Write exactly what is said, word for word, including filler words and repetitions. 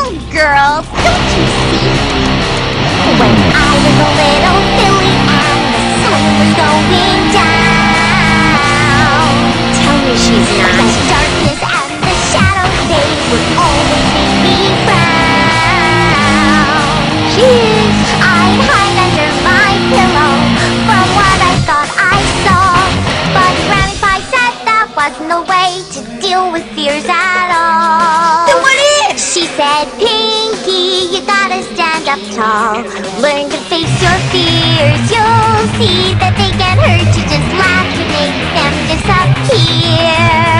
on, girls, don't you see? When I was a little filly and the sun was going down, Tell me she's the not. darkness and the shadows, they would always make me frown. She is. I'd hide under my pillow from what I thought I saw, but Granny Pie said that wasn't the way to deal with fears at all. Then what is? She said, Pinky, you gotta stand up tall. Learn to face your fears. You'll see that they can't hurt you. Just laugh to make them disappear.